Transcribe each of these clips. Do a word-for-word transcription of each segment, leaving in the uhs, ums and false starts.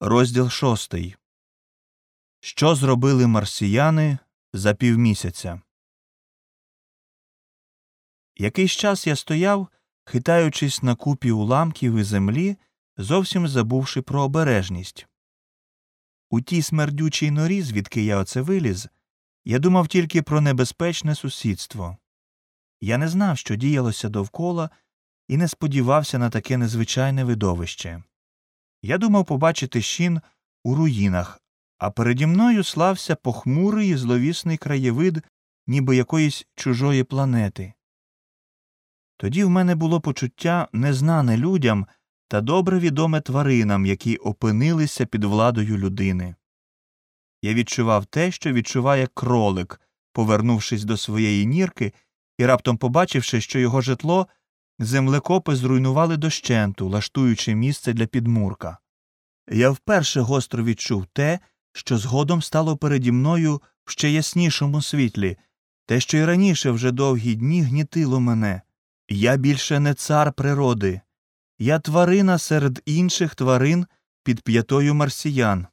Розділ шостий. Що зробили марсіяни за півмісяця? Якийсь час я стояв, хитаючись на купі уламків і землі, зовсім забувши про обережність. У тій смердючій норі, звідки я оце виліз, я думав тільки про небезпечне сусідство. Я не знав, що діялося довкола, і не сподівався на таке незвичайне видовище. Я думав побачити щін у руїнах, а переді мною слався похмурий і зловісний краєвид, ніби якоїсь чужої планети. Тоді в мене було почуття, незнане людям та добре відоме тваринам, які опинилися під владою людини. Я відчував те, що відчуває кролик, повернувшись до своєї нірки і раптом побачивши, що його житло землекопи зруйнували дощенту, лаштуючи місце для підмурка. Я вперше гостро відчув те, що згодом стало переді мною в ще яснішому світлі, те, що й раніше вже довгі дні гнітило мене. Я більше не цар природи. Я тварина серед інших тварин під п'ятою марсіян.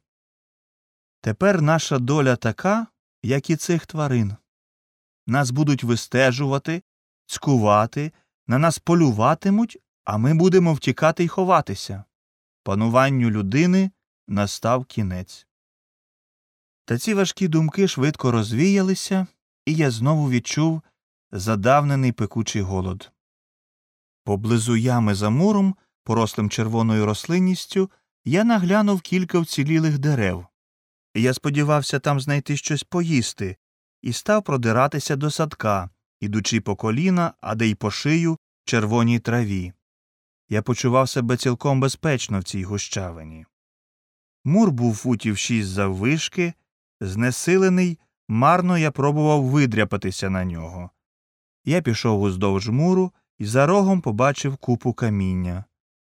Тепер наша доля така, як і цих тварин. Нас будуть вистежувати, цькувати, на нас полюватимуть, а ми будемо втікати й ховатися. Пануванню людини настав кінець. Та ці важкі думки швидко розвіялися, і я знову відчув задавнений пекучий голод. Поблизу ями за муром, порослим червоною рослинністю, я наглянув кілька вцілілих дерев. Я сподівався там знайти щось поїсти, і став продиратися до садка, ідучи по коліна, а де й по шию в червоній траві. Я почував себе цілком безпечно в цій гущавині. Мур був футів шість заввишки, знесилений, марно я пробував видряпатися на нього. Я пішов уздовж муру і за рогом побачив купу каміння.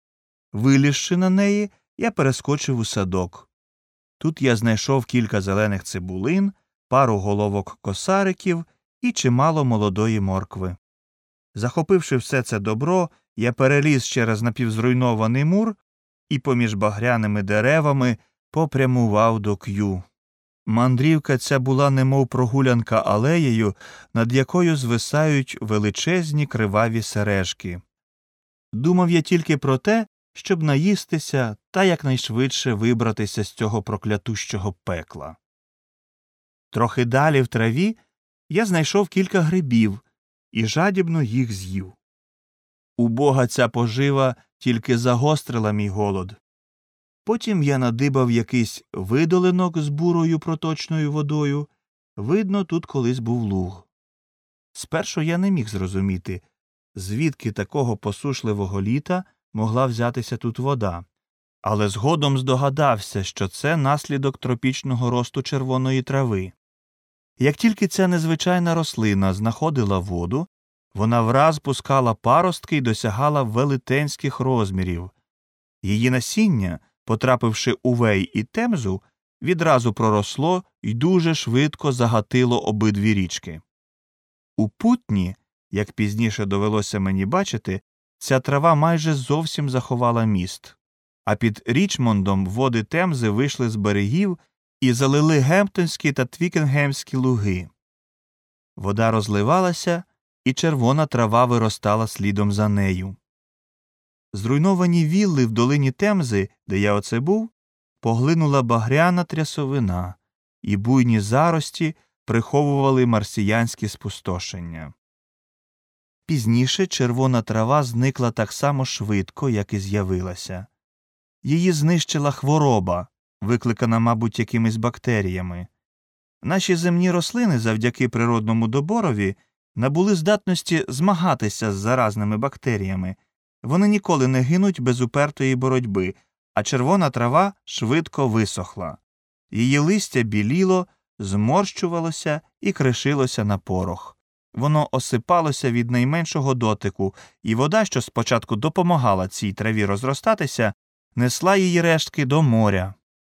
Вилізши на неї, я перескочив у садок. Тут я знайшов кілька зелених цибулин, пару головок косариків і чимало молодої моркви. Захопивши все це добро, я переліз через напівзруйнований мур і поміж багряними деревами попрямував до К'ю. Мандрівка ця була немов прогулянка алеєю, над якою звисають величезні криваві сережки. Думав я тільки про те, щоб наїстися та якнайшвидше вибратися з цього проклятущого пекла. Трохи далі в траві я знайшов кілька грибів і жадібно їх з'їв. Убога ця пожива тільки загострила мій голод. Потім я надибав якийсь видолинок з бурою проточною водою. Видно, тут колись був луг. Спершу я не міг зрозуміти, звідки такого посушливого літа могла взятися тут вода, але згодом здогадався, що це наслідок тропічного росту червоної трави. Як тільки ця незвичайна рослина знаходила воду, вона враз пускала паростки й досягала велетенських розмірів. Її насіння, потрапивши у Вей і Темзу, відразу проросло й дуже швидко загатило обидві річки. У Путні, як пізніше довелося мені бачити, ця трава майже зовсім заховала міст, а під Річмондом води Темзи вийшли з берегів і залили Гемптонські та Твікенгемські луги. Вода розливалася, і червона трава виростала слідом за нею. Зруйновані вілли в долині Темзи, де я оце був, поглинула багряна трясовина, і буйні зарості приховували марсіянські спустошення. Пізніше червона трава зникла так само швидко, як і з'явилася. Її знищила хвороба, викликана, мабуть, якимись бактеріями. Наші земні рослини завдяки природному доборові набули здатності змагатися з заразними бактеріями. Вони ніколи не гинуть без упертої боротьби, а червона трава швидко висохла. Її листя біліло, зморщувалося і кришилося на порох. Воно осипалося від найменшого дотику, і вода, що спочатку допомагала цій траві розростатися, несла її рештки до моря.